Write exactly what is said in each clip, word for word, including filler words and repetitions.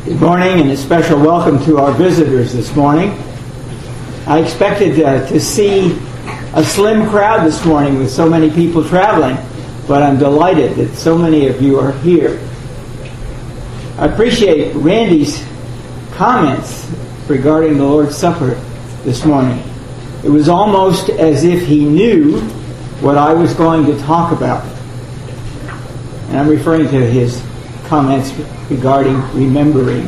Good morning, and a special welcome to our visitors this morning. I expected uh, to see a slim crowd this morning with so many people traveling, but I'm delighted that so many of you are here. I appreciate Randy's comments regarding the Lord's Supper this morning. It was almost as if he knew what I was going to talk about. And I'm referring to his comments regarding remembering.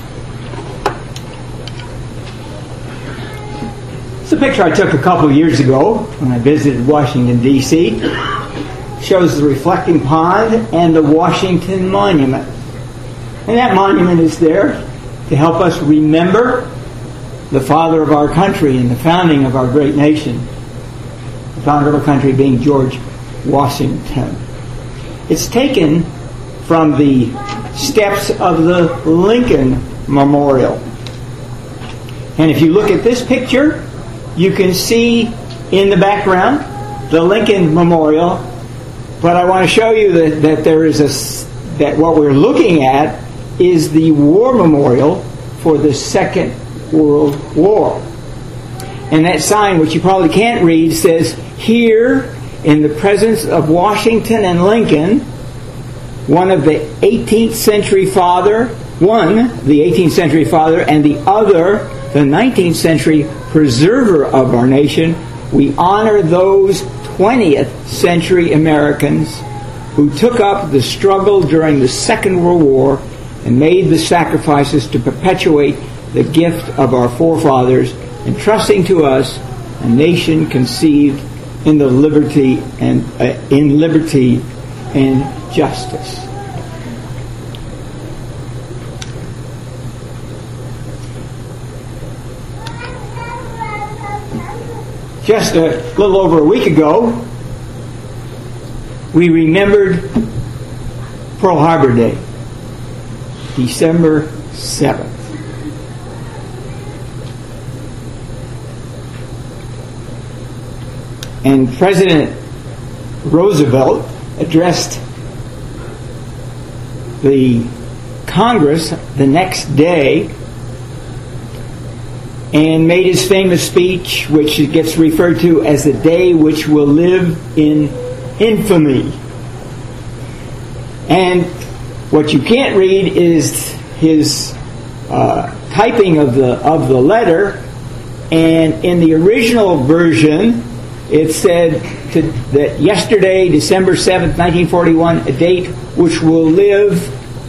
It's a picture I took a couple of years ago when I visited Washington, D C It shows the reflecting pond and the Washington Monument. And that monument is there to help us remember the father of our country and the founding of our great nation. The founder of our country being George Washington. It's taken from the steps of the Lincoln Memorial. And if you look at this picture, you can see in the background the Lincoln Memorial. But I want to show you that, that there is a that what we're looking at is the War Memorial for the Second World War. And that sign, which you probably can't read, says, "Here in the presence of Washington and Lincoln, one of the eighteenth century father, one, the eighteenth century father, and the other, the nineteenth century preserver of our nation, we honor those twentieth century Americans who took up the struggle during the Second World War and made the sacrifices to perpetuate the gift of our forefathers, entrusting to us a nation conceived in the liberty and uh, in liberty and justice." Just a little over a week ago, we remembered Pearl Harbor Day, December seventh. And President Roosevelt addressed the Congress the next day and made his famous speech, which gets referred to as the day which will live in infamy. And what you can't read is his uh, typing of the of the letter. And in the original version, it said to, that yesterday, December seventh, nineteen forty-one, a date which will live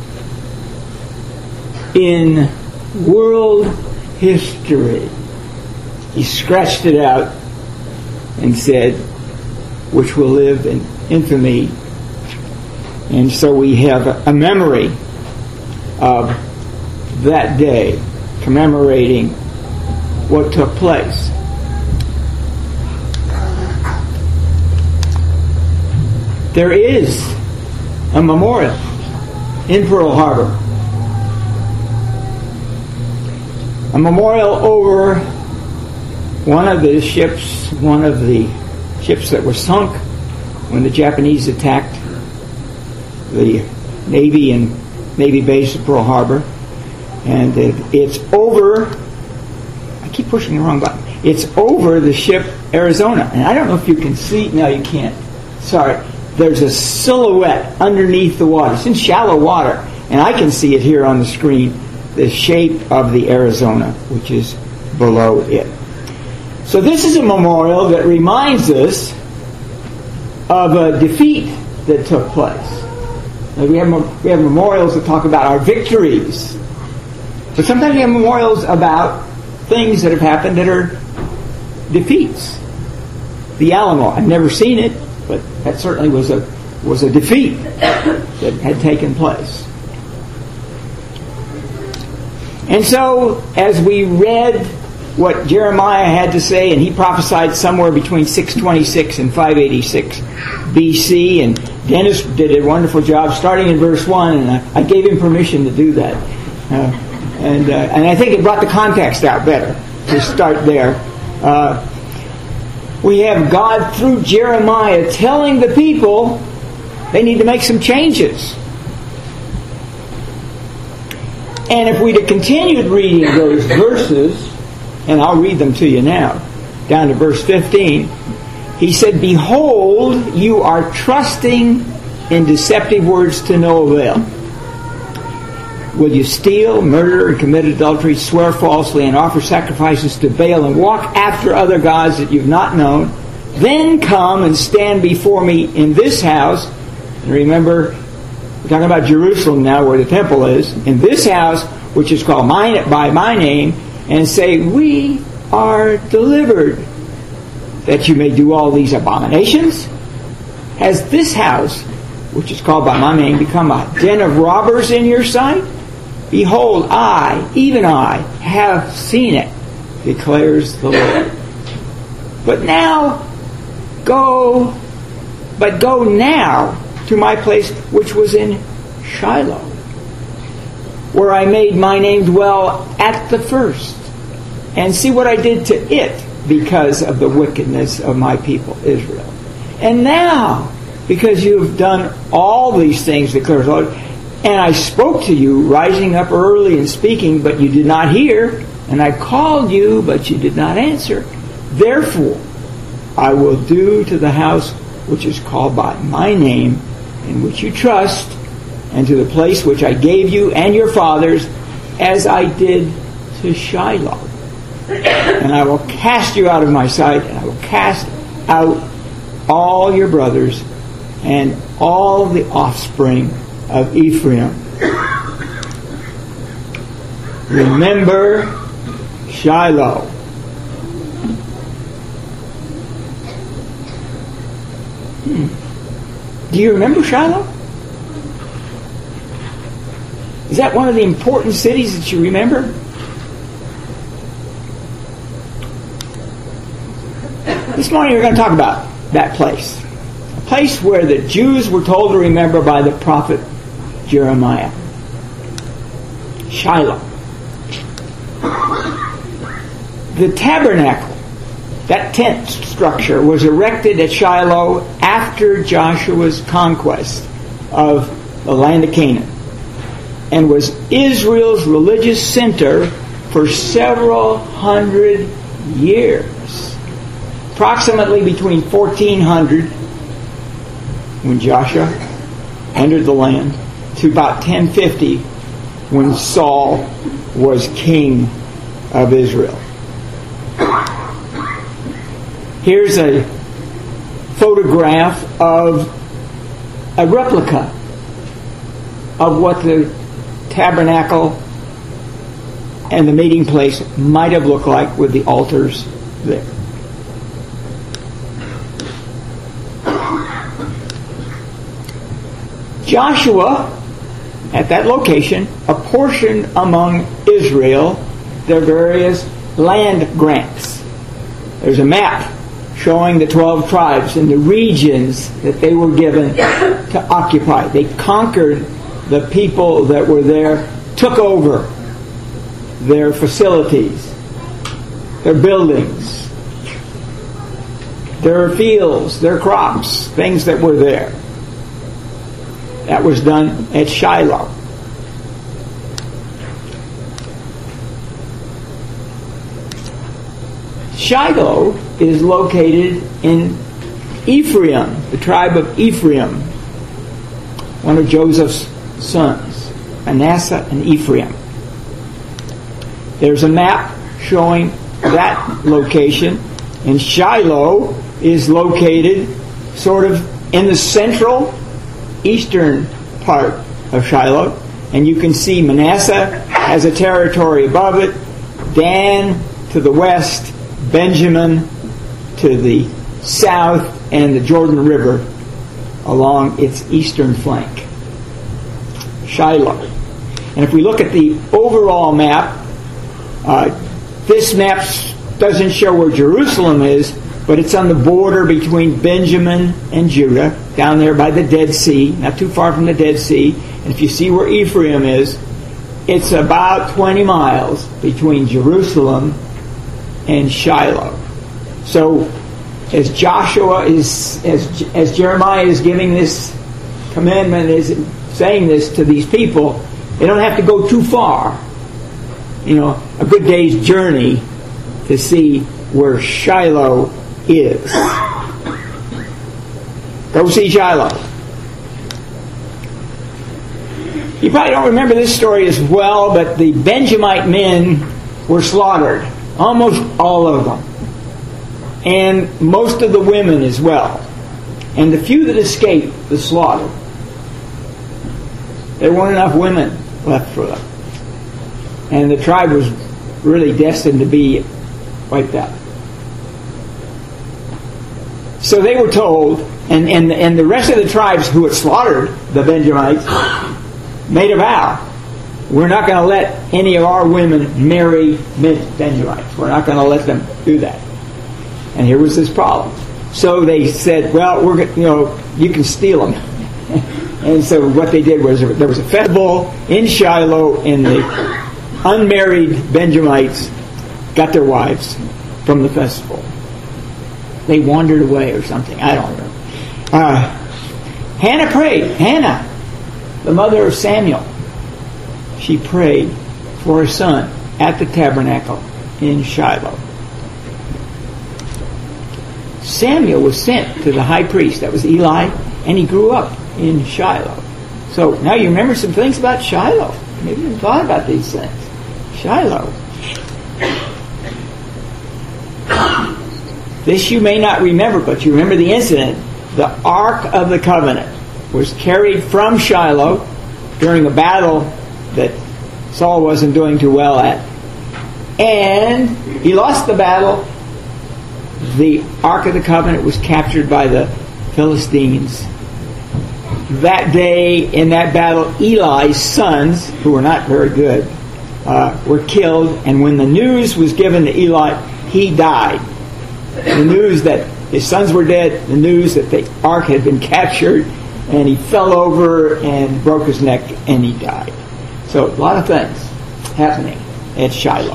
in world history. He scratched it out and said, which will live in infamy. And so we have a memory of that day, commemorating what took place. There is a memorial in Pearl Harbor. A memorial over one of the ships, one of the ships that were sunk when the Japanese attacked the Navy and Navy base at Pearl Harbor. And it, it's over, I keep pushing the wrong button, it's over the ship Arizona. And I don't know if you can see, no you can't, sorry. There's a silhouette underneath the water. It's in shallow water, and I can see it here on the screen, the shape of the Arizona, which is below it. So this is a memorial that reminds us of a defeat that took place. Now, we have we have memorials that talk about our victories, but sometimes we have memorials about things that have happened that are defeats. The Alamo, I've never seen it, but that certainly was a was a defeat that had taken place. And so, as we read what Jeremiah had to say, and he prophesied somewhere between six twenty-six and five eighty-six B C, and Dennis did a wonderful job starting in verse one, and I, I gave him permission to do that. Uh, and uh, and I think it brought the context out better to start there. Uh, we have God through Jeremiah telling the people they need to make some changes. And if we'd have continued reading those verses, and I'll read them to you now, down to verse fifteen, he said, "Behold, you are trusting in deceptive words to no avail. Will you steal, murder, and commit adultery, swear falsely, and offer sacrifices to Baal, and walk after other gods that you've not known? Then come and stand before me in this house." And remember, we're talking about Jerusalem now, where the temple is. "In this house, which is called my, by my name, and say, we are delivered, that you may do all these abominations. Has this house, which is called by my name, become a den of robbers in your sight? Behold, I, even I, have seen it, declares the Lord. But now, go, but go now to my place which was in Shiloh, where I made my name dwell at the first, and see what I did to it because of the wickedness of my people Israel. And now, because you have done all these things, declares the Lord, and I spoke to you, rising up early and speaking, but you did not hear, and I called you, but you did not answer. Therefore, I will do to the house which is called by my name, in which you trust, and to the place which I gave you and your fathers, as I did to Shiloh. And I will cast you out of my sight, and I will cast out all your brothers and all the offspring of Ephraim. Remember Shiloh. Hmm. Do you remember Shiloh? Is that one of the important cities that you remember? This morning we're going to talk about that place. A place where the Jews were told to remember by the prophet Jeremiah. Shiloh. The tabernacle, that tent structure, was erected at Shiloh after Joshua's conquest of the land of Canaan, and was Israel's religious center for several hundred years. Approximately between fourteen hundred, when Joshua entered the land, to about ten fifty, when Saul was king of Israel. Here's a photograph of a replica of what the tabernacle and the meeting place might have looked like, with the altars there. Joshua, at that location, apportioned among Israel their various land grants. There's a map showing the twelve tribes and the regions that they were given to occupy. They conquered the people that were there, took over their facilities, their buildings, their fields, their crops, things that were there. That was done at Shiloh. Shiloh is located in Ephraim, the tribe of Ephraim, one of Joseph's sons, Manasseh and Ephraim. There's a map showing that location, and Shiloh is located sort of in the central eastern part of Shiloh, and you can see Manasseh has a territory above it, Dan to the west, Benjamin to the south, and the Jordan River along its eastern flank. Shiloh. And if we look at the overall map, uh, this map doesn't show where Jerusalem is, but it's on the border between Benjamin and Judah, down there by the Dead Sea, not too far from the Dead Sea. And if you see where Ephraim is, it's about twenty miles between Jerusalem and Shiloh. So, as Joshua is, as as Jeremiah is giving this commandment, is saying this to these people, They don't have to go too far. You know, a good day's journey to see where Shiloh is. Go see Shiloh. You probably don't remember this story as well, but the Benjamite men were slaughtered. Almost all of them. And most of the women as well. And the few that escaped the slaughter, there weren't enough women left for them. And the tribe was really destined to be wiped out. So they were told, and, and, and the rest of the tribes who had slaughtered the Benjamites made a vow. We're not going to let any of our women marry Benjamites. We're not going to let them do that. And here was this problem. So they said, well, we're you know, you can steal them. And so what they did was there was a festival in Shiloh, and the unmarried Benjamites got their wives from the festival. They wandered away or something. I don't know. Uh, Hannah prayed. Hannah, the mother of Samuel, she prayed for her son at the tabernacle in Shiloh. Samuel was sent to the high priest, that was Eli, and he grew up in Shiloh. So now you remember some things about Shiloh. Maybe you thought about these things. Shiloh. This you may not remember, but you remember the incident. The Ark of the Covenant was carried from Shiloh during a battle that Saul wasn't doing too well at. And he lost the battle. The Ark of the Covenant was captured by the Philistines. That day, in that battle, Eli's sons, who were not very good, uh, were killed. And when the news was given to Eli, he died. The news that his sons were dead, the news that the Ark had been captured, and he fell over and broke his neck, and he died. So a lot of things happening at Shiloh.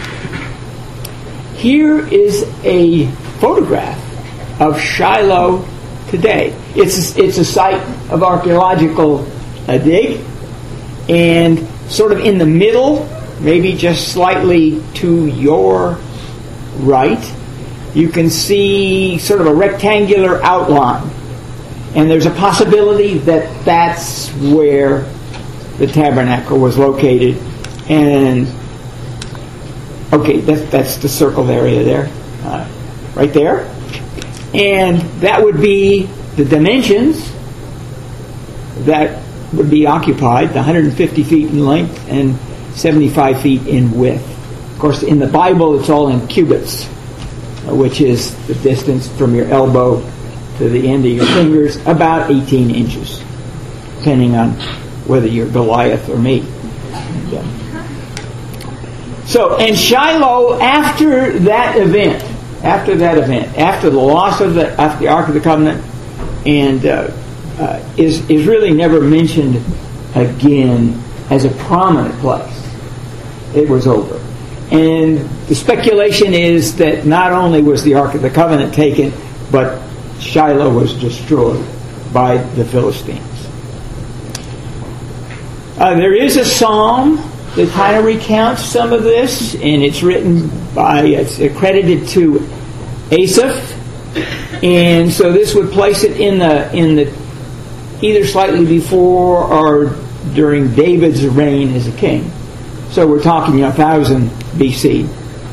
Here is a photograph of Shiloh today. It's a, it's a site of archaeological uh, dig, and sort of in the middle, maybe just slightly to your right, you can see sort of a rectangular outline. And there's a possibility that that's where the tabernacle was located. And, okay, that, that's the circled area there. Uh, right there. And that would be the dimensions that would be occupied, the one hundred fifty feet in length and seventy-five feet in width. Of course, in the Bible, it's all in cubits, which is the distance from your elbow to the end of your fingers, about eighteen inches, depending on whether you're Goliath or me. And, um, so, and Shiloh, after that event, after that event, after the loss of the, after the Ark of the Covenant, and uh, uh, is is really never mentioned again as a prominent place. It was over. And the speculation is that not only was the Ark of the Covenant taken, but Shiloh was destroyed by the Philistines. Uh, there is a psalm that kind of recounts some of this, and it's written by, it's accredited to Asaph, and so this would place it in the in the either slightly before or during David's reign as a king. So we're talking, you know, one thousand B C.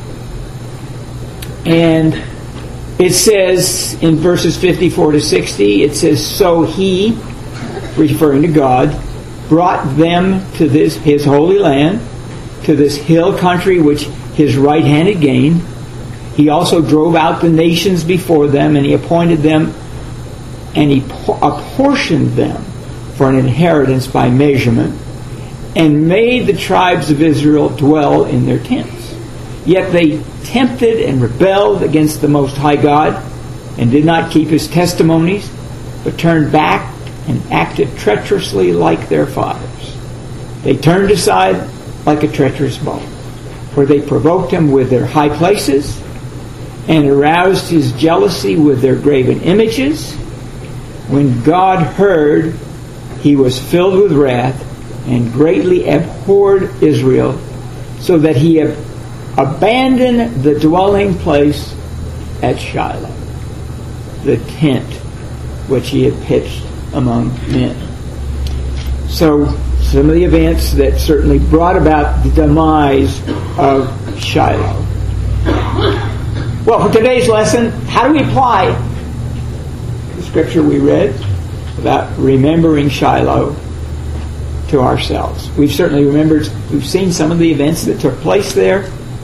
And it says in verses fifty-four to sixty, it says, so he, referring to God, brought them to this his holy land, to this hill country which his right hand had gained. He also drove out the nations before them, and he appointed them, and he apportioned them for an inheritance by measurement, and made the tribes of Israel dwell in their tents. Yet they tempted and rebelled against the Most High God, and did not keep his testimonies, but turned back and acted treacherously like their fathers. They turned aside like a treacherous bow, for they provoked him with their high places, and aroused his jealousy with their graven images. When God heard, he was filled with wrath, and greatly abhorred Israel, so that he ab- abandoned the dwelling place at Shiloh, the tent which he had pitched among men. So, some of the events that certainly brought about the demise of Shiloh. Well, for today's lesson, how do we apply the scripture we read about remembering Shiloh to ourselves? We've certainly remembered, we've seen some of the events that took place there.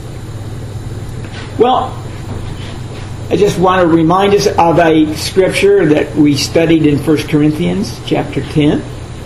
Well, I just want to remind us of a scripture that we studied in First Corinthians chapter ten.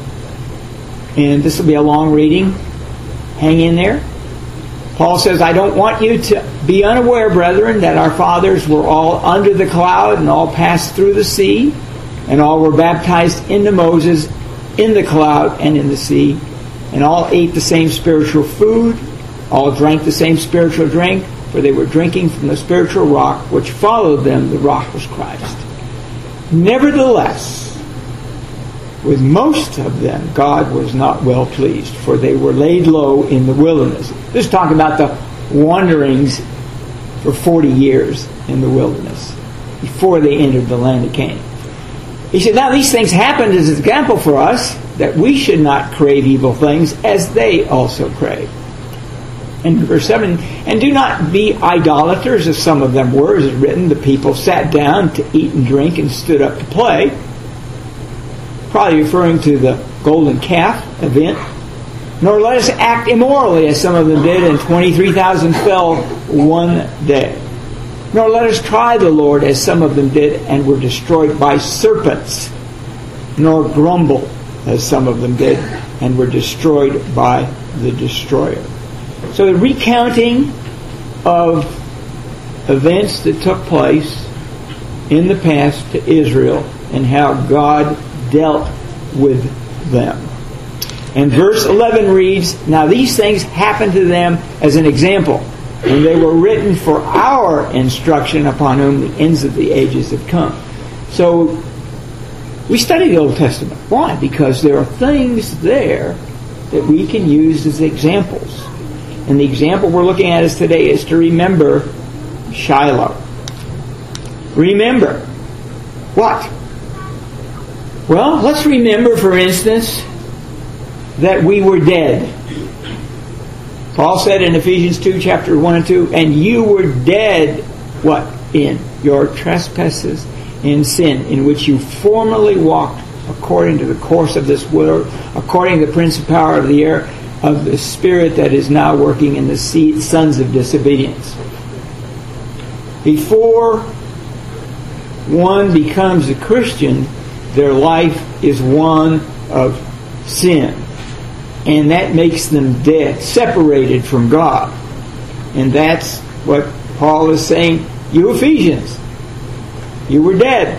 And this will be a long reading. Hang in there. Paul says, I don't want you to be unaware, brethren, that our fathers were all under the cloud and all passed through the sea, and all were baptized into Moses in the cloud and in the sea, and all ate the same spiritual food, all drank the same spiritual drink, for they were drinking from the spiritual rock which followed them. The rock was Christ. Nevertheless, with most of them, God was not well pleased, for they were laid low in the wilderness. This is talking about the wanderings for forty years in the wilderness before they entered the land of Canaan. He said, now these things happened as an example for us, that we should not crave evil things as they also crave. And verse seven, and do not be idolaters as some of them were, as is written, the people sat down to eat and drink and stood up to play. Probably referring to the golden calf event. Nor let us act immorally as some of them did, and twenty-three thousand fell one day. Nor let us try the Lord as some of them did, and were destroyed by serpents. Nor grumble as some of them did, and were destroyed by the destroyer. So the recounting of events that took place in the past to Israel and how God dealt with them. And verse eleven reads, now these things happened to them as an example, and they were written for our instruction, upon whom the ends of the ages have come. So we study the Old Testament. Why? Because there are things there that we can use as examples. And the example we're looking at is today is to remember Shiloh. Remember. What? Well, let's remember, for instance, that we were dead. Paul said in Ephesians two, chapter one and two, and you were dead, what? In your trespasses and sin, in which you formerly walked according to the course of this world, according to the prince of power of the air, of the spirit that is now working in the sons of disobedience. Before one becomes a Christian, their life is one of sin. And that makes them dead, separated from God. And that's what Paul is saying. You Ephesians, you were dead.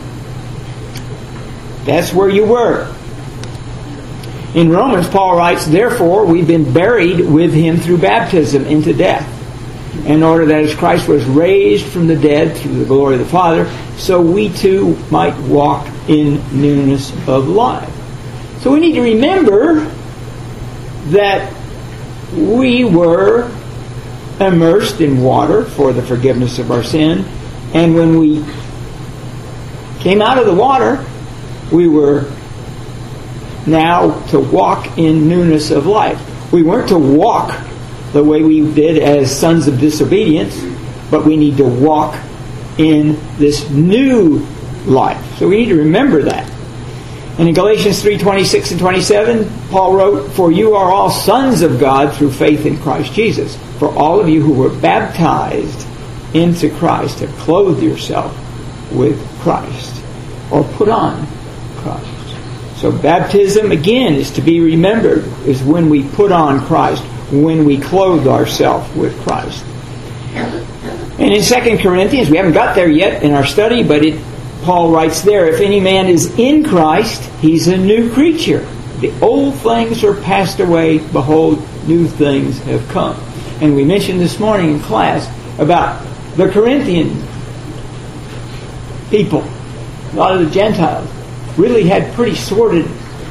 That's where you were. In Romans, Paul writes, therefore, we've been buried with him through baptism into death, in order that as Christ was raised from the dead through the glory of the Father, so we too might walk in newness of life. So we need to remember that we were immersed in water for the forgiveness of our sin, and when we came out of the water, we were now to walk in newness of life. We weren't to walk the way we did as sons of disobedience, but we need to walk in this new life. So we need to remember that. And in Galatians three, twenty-six and twenty-seven, Paul wrote, for you are all sons of God through faith in Christ Jesus. For all of you who were baptized into Christ have clothed yourself with Christ, or put on Christ. So baptism, again, is to be remembered, is when we put on Christ, when we clothe ourselves with Christ. And in Second Corinthians, we haven't got there yet in our study, but it, Paul writes there, if any man is in Christ, he's a new creature. The old things are passed away, behold, new things have come. And we mentioned this morning in class about the Corinthian people, a lot of the Gentiles, really had pretty sordid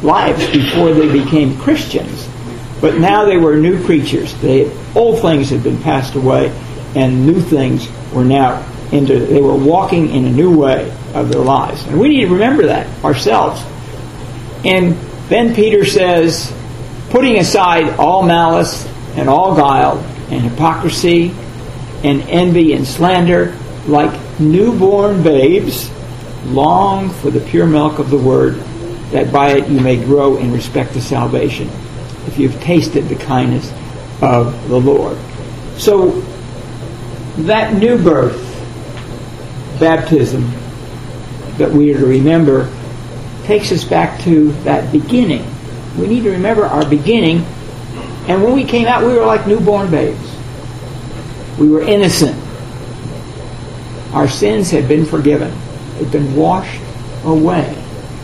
lives before they became Christians. But now they were new creatures. They, old things had been passed away, and new things were now into, they were walking in a new way of their lives. And we need to remember that ourselves. And then Peter says, putting aside all malice and all guile and hypocrisy and envy and slander, like newborn babes, long for the pure milk of the word, that by it you may grow in respect to salvation, if you've tasted the kindness of the Lord. So that new birth, baptism, that we are to remember, takes us back to that beginning. We need to remember our beginning. And when we came out, we were like newborn babes. We were innocent. Our sins had been forgiven. They'd been washed away.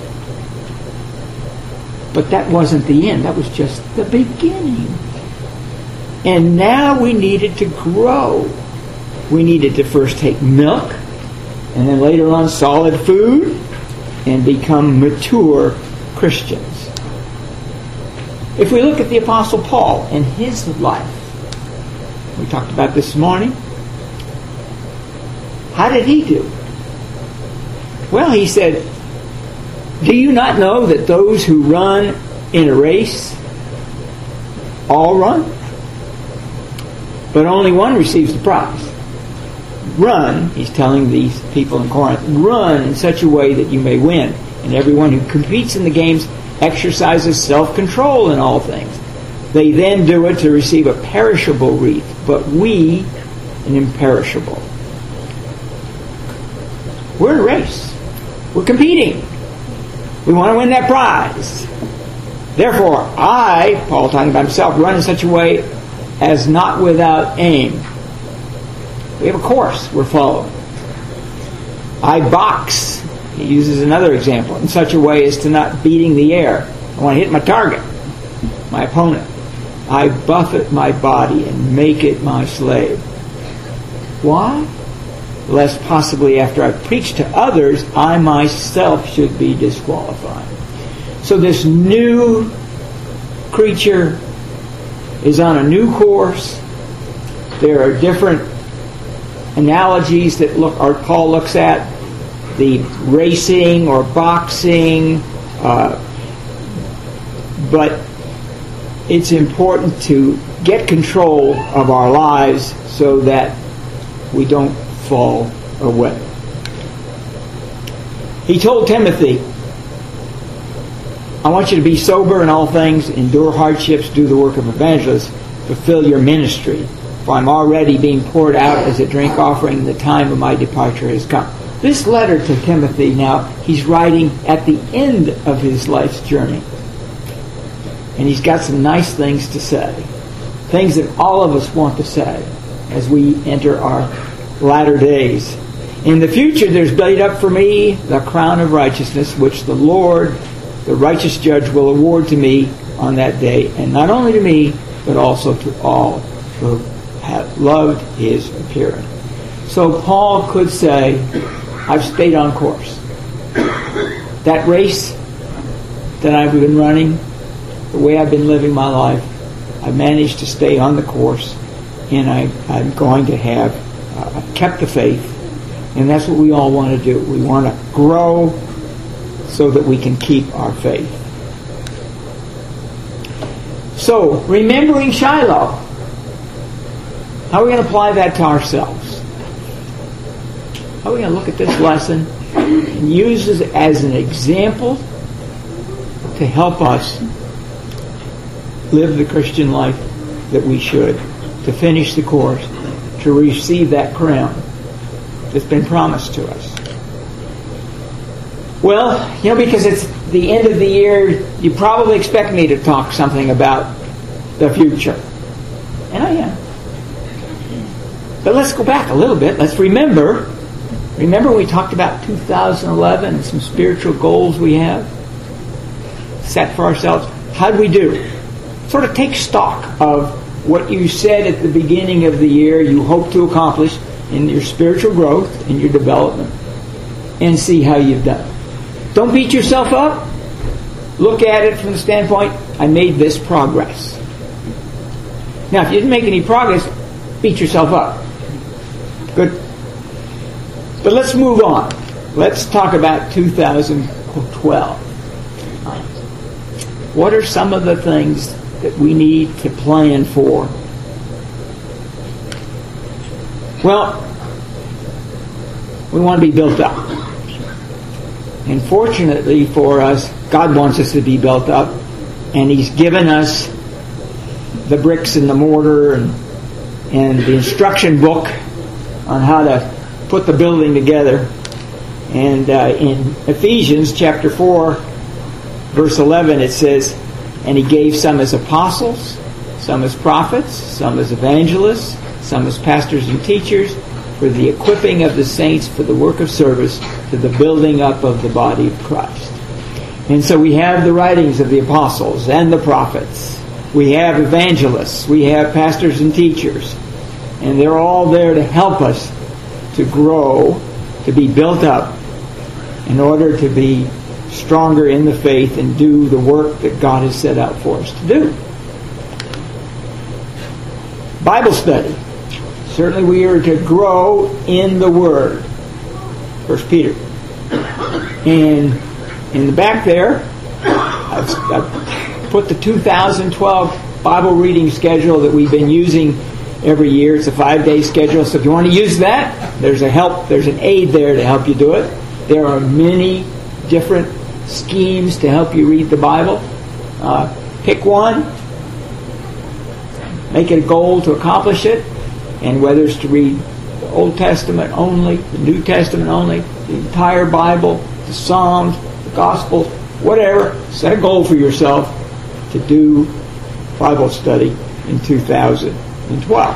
But that wasn't the end. That was just the beginning. And now we needed to grow. We needed to first take milk, and then later on solid food, and become mature Christians. If we look at the Apostle Paul and his life, we talked about this morning, how did he do? Well, he said, do you not know that those who run in a race all run, but only one receives the prize? Run, he's telling these people in Corinth, run in such a way that you may win. And everyone who competes in the games exercises self-control in all things. They then do it to receive a perishable wreath, but we an imperishable. We're in a race. We're competing. We want to win that prize. Therefore, I, Paul talking about himself, run in such a way as not without aim. We have a course we're following. I box, he uses another example, in such a way as to not beating the air. I want to hit my target, my opponent. I buffet my body and make it my slave. Why? Lest possibly after I preach to others, I myself should be disqualified. So this new creature is on a new course. There are different analogies that look, or Paul looks at, the racing or boxing, uh, but it's important to get control of our lives so that we don't fall away. He told Timothy, I want you to be sober in all things, endure hardships, do the work of evangelists, fulfill your ministry. For I'm already being poured out as a drink offering, and the time of my departure has come. This letter to Timothy now, he's writing at the end of his life's journey. And he's got some nice things to say. Things that all of us want to say as we enter our latter days. In the future there's laid up for me the crown of righteousness, which the Lord, the righteous judge, will award to me on that day. And not only to me, but also to all who have loved his appearing. So Paul could say, I've stayed on course. That race that I've been running, the way I've been living my life, I've managed to stay on the course, and I, I'm going to have uh, I've kept the faith. And that's what we all want to do. We want to grow so that we can keep our faith. So, remembering Shiloh. How are we going to apply that to ourselves? How are we going to look at this lesson and use it as an example to help us live the Christian life that we should, to finish the course, to receive that crown that's been promised to us? Well, you know, because it's the end of the year, you probably expect me to talk something about the future. And I am. But let's go back a little bit. Let's remember. Remember we talked about two thousand eleven and some spiritual goals we have set for ourselves. How'd we do? Sort of take stock of what you said at the beginning of the year you hope to accomplish in your spiritual growth, in your development, and see how you've done. Don't beat yourself up. look at it from the standpoint, I made this progress. Now, if you didn't make any progress, beat yourself up. Good. But let's move on. Let's talk about two thousand twelve. What are some of the things that we need to plan for? Well, we want to be built up. And fortunately for us, God wants us to be built up, and He's given us the bricks and the mortar and, and the instruction book on how to put the building together. And uh, in Ephesians chapter four, verse eleven, it says, "And He gave some as apostles, some as prophets, some as evangelists, some as pastors and teachers, for the equipping of the saints for the work of service, to the building up of the body of Christ." And so we have the writings of the apostles and the prophets. We have evangelists. We have pastors and teachers. And they're all there to help us to grow, to be built up, in order to be stronger in the faith and do the work that God has set out for us to do. Bible study. Certainly we are to grow in the Word. First Peter. And in the back there, I've, I've put the two thousand twelve Bible reading schedule that we've been using every year. It's a five-day schedule. So if you want to use that, there's a help, there's an aid there to help you do it. There are many different schemes to help you read the Bible. Uh, pick one. Make it a goal to accomplish it. And whether it's to read the Old Testament only, the New Testament only, the entire Bible, the Psalms, the Gospels, whatever, set a goal for yourself to do Bible study in two thousand twelve.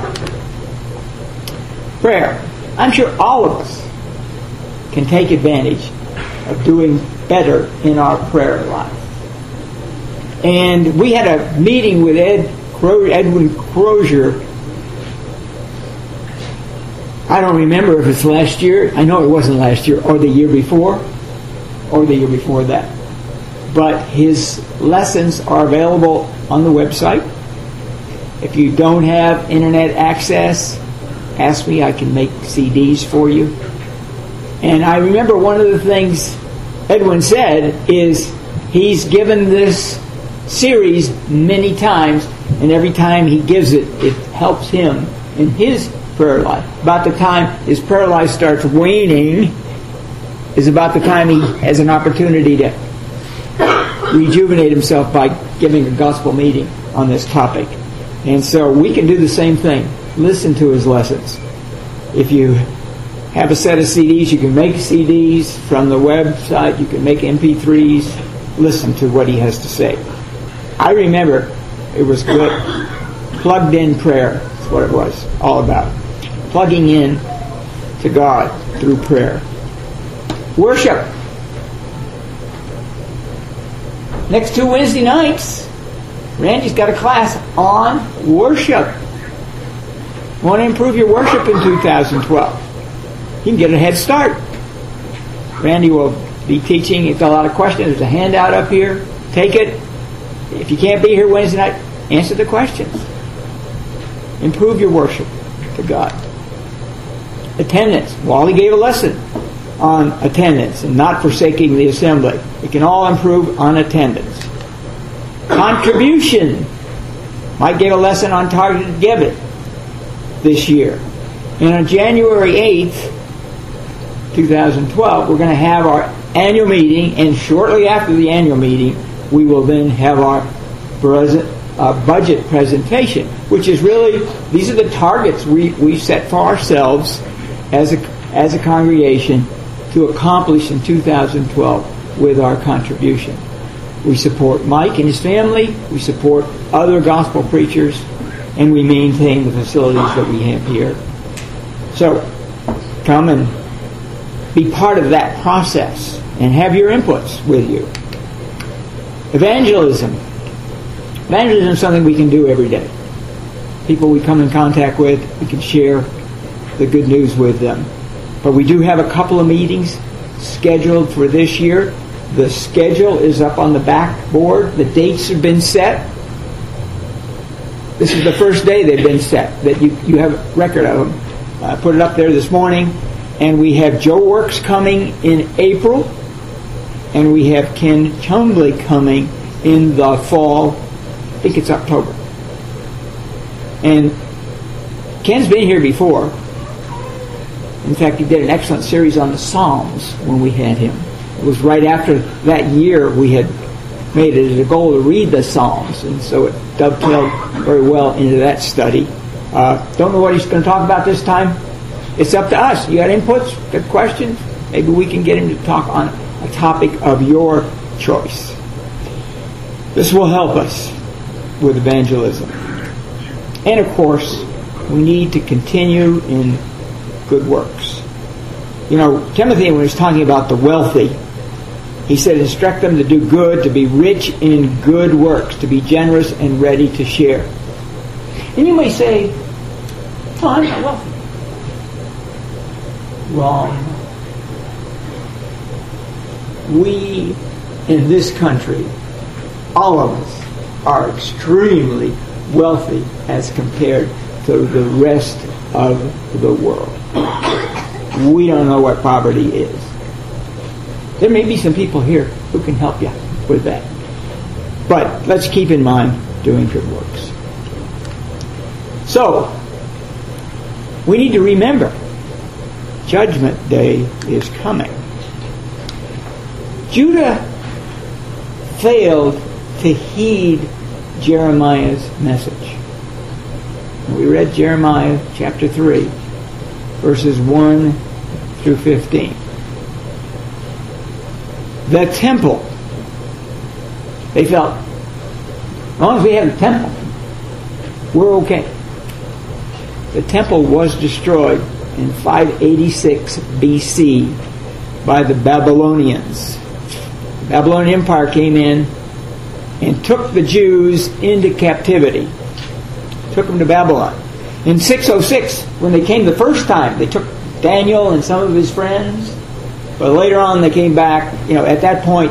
Prayer. I'm sure all of us can take advantage of doing better in our prayer life. And we had a meeting with Ed Cro- Edwin Crozier. I don't remember if it's last year. I know it wasn't last year, or the year before, or the year before that. But his lessons are available on the website. If you don't have internet access, ask me. I can make C Ds for you. And I remember one of the things Edwin said is he's given this series many times, and every time he gives it, it helps him in his prayer life. About the time his prayer life starts waning is about the time he has an opportunity to rejuvenate himself by giving a gospel meeting on this topic. And so we can do the same thing. Listen to his lessons. If you have a set of C Ds, you can make C Ds from the website, you can make M P threes, listen to what he has to say. I remember it was good. Plugged in prayer is what it was all about. Plugging in to God through prayer. Worship. Next two Wednesday nights, Randy's got a class on worship. Want to improve your worship in two thousand twelve? You can get a head start. Randy will be teaching. It's a lot of questions. There's a handout up here. Take it. If you can't be here Wednesday night, answer the questions. Improve your worship to God. Attendance. Wally gave a lesson on attendance and not forsaking the assembly. We can all improve on attendance. Contribution. Mike gave a lesson on targeted giving this year. And on January eighth, twenty twelve, we're going to have our annual meeting, and shortly after the annual meeting, we will then have our present, uh, budget presentation, which is really, these are the targets we, we set for ourselves as a, as a congregation to accomplish in two thousand twelve with our contribution. We support Mike and his family, we support other gospel preachers, and we maintain the facilities that we have here. So, come and be part of that process and have your inputs with you. Evangelism. Evangelism is something we can do every day. People we come in contact with, we can share the good news with them. But we do have a couple of meetings scheduled for this year. The schedule is up on the backboard. The dates have been set. This is the first day they've been set, that you, you have a record of them. I put it up there this morning. And we have Joe Works coming in April. And we have Ken Chumbley coming in the fall. I think it's October. And Ken's been here before. In fact, he did an excellent series on the Psalms when we had him. It was right after that year we had made it as a goal to read the Psalms, and so it dovetailed very well into that study. Uh, don't know what he's going to talk about this time. It's up to us. You got inputs? Got questions? Maybe we can get him to talk on a topic of your choice. This will help us with evangelism. And of course, we need to continue in good works. You know, Timothy, when he was talking about the wealthy, he said, instruct them to do good, to be rich in good works, to be generous and ready to share. And you may say, oh, I'm not wealthy. Wrong. We, in this country, all of us, are extremely wealthy as compared to the rest of the world. We don't know what poverty is. There may be some people here who can help you with that. But let's keep in mind doing good works. So, we need to remember, Judgment Day is coming. Judah failed to heed Jeremiah's message. We read Jeremiah chapter three, verses one through fifteen. The temple. They felt, as long as we have the temple, we're okay. The temple was destroyed in five eighty-six B C by the Babylonians. The Babylonian Empire came in and took the Jews into captivity. Took them to Babylon. In six oh six, when they came the first time, they took Daniel and some of his friends. But later on they came back. You know, at that point,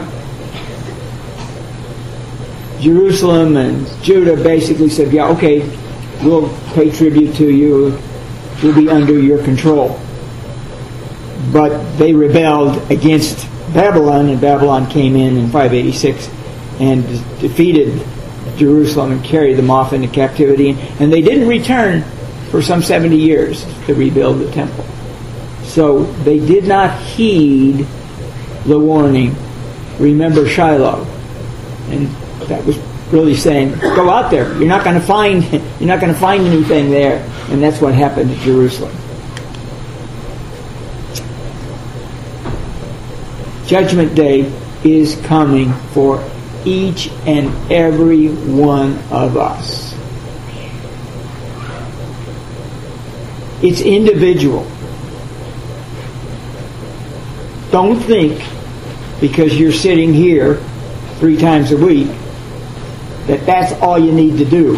Jerusalem and Judah basically said, yeah, okay, we'll pay tribute to you. We'll be under your control. But they rebelled against Babylon, and Babylon came in in five eighty-six and defeated Jerusalem and carried them off into captivity. And they didn't return for some seventy years to rebuild the temple. So they did not heed the warning, remember Shiloh. And that was really saying, go out there. You're not going to find you're not going to find anything there. And that's what happened to Jerusalem. Judgment Day is coming for each and every one of us. It's individual. Don't think because you're sitting here three times a week that that's all you need to do.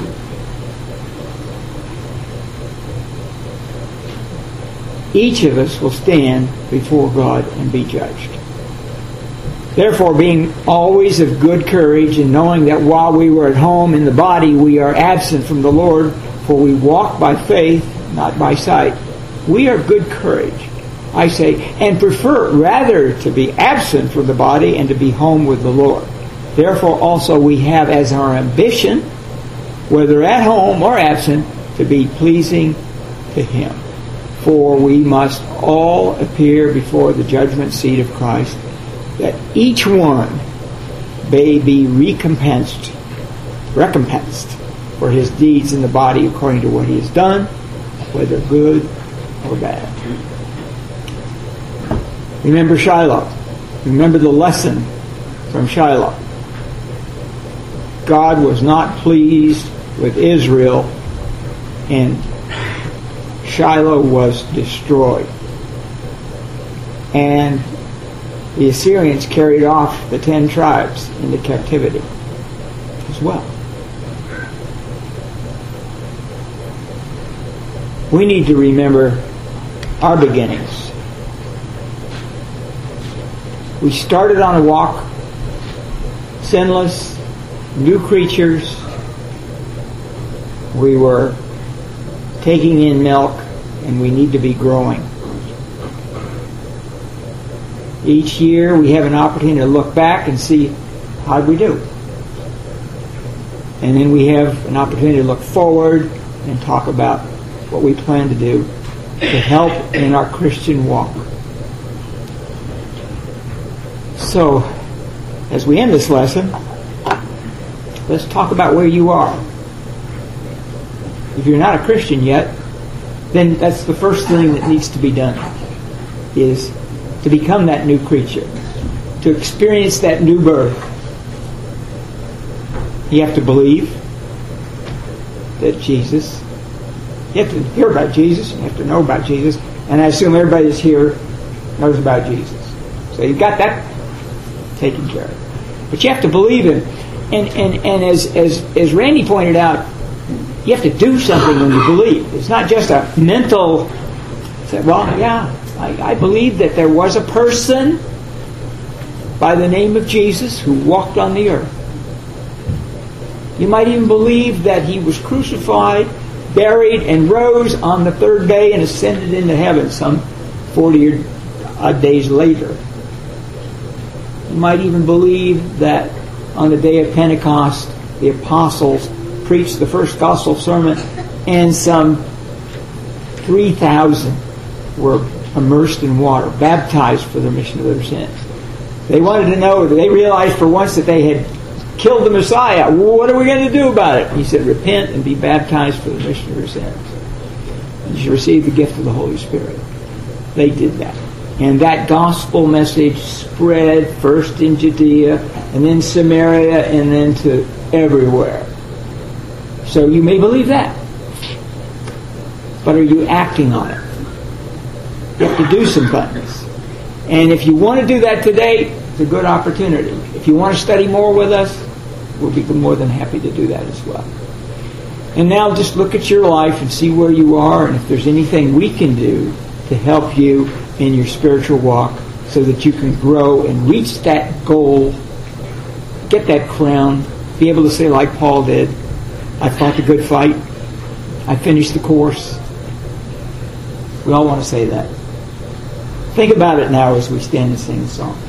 Each of us will stand before God and be judged. Therefore, being always of good courage and knowing that while we were at home in the body, we are absent from the Lord, for we walk by faith, not by sight. We are good courage, I say, and prefer rather to be absent from the body and to be home with the Lord. Therefore, also we have as our ambition, whether at home or absent, to be pleasing to Him. For we must all appear before the judgment seat of Christ, that each one may be recompensed, recompensed for his deeds in the body according to what he has done, whether good or bad. Remember Shiloh. Remember the lesson from Shiloh. God was not pleased with Israel, and Shiloh was destroyed. And the Assyrians carried off the ten tribes into captivity as well. We need to remember our beginnings. We started on a walk, sinless, new creatures. We were taking in milk, and we need to be growing. Each year we have an opportunity to look back and see how did we do. And then we have an opportunity to look forward and talk about what we plan to do to help in our Christian walk. So, as we end this lesson, let's talk about where you are. If you're not a Christian yet, then that's the first thing that needs to be done, is to become that new creature, to experience that new birth. You have to believe that Jesus, you have to hear about Jesus, you have to know about Jesus, and I assume everybody that's here knows about Jesus. So you've got that taken care of. But you have to believe Him. And, and, and as, as, as Randy pointed out, you have to do something when you believe. It's not just a mental, say, well, yeah, I, I believe that there was a person by the name of Jesus who walked on the earth. You might even believe that He was crucified, buried, and rose on the third day and ascended into heaven some forty odd days later. You might even believe that on the day of Pentecost, the apostles preached the first gospel sermon, and some three thousand were immersed in water, baptized for the remission of their sins. They wanted to know, they realized for once that they had killed the Messiah. What are we going to do about it? He said, repent and be baptized for the remission of your sins. And you should receive the gift of the Holy Spirit. They did that. And that gospel message spread first in Judea, and then Samaria, and then to everywhere. So you may believe that. But are you acting on it? You have to do some things. And if you want to do that today, it's a good opportunity. If you want to study more with us, we'll be more than happy to do that as well. And now just look at your life and see where you are, and if there's anything we can do to help you in your spiritual walk so that you can grow and reach that goal, get that crown, be able to say like Paul did, I fought the good fight, I finished the course. We all want to say that. Think about it now as we stand and sing the song.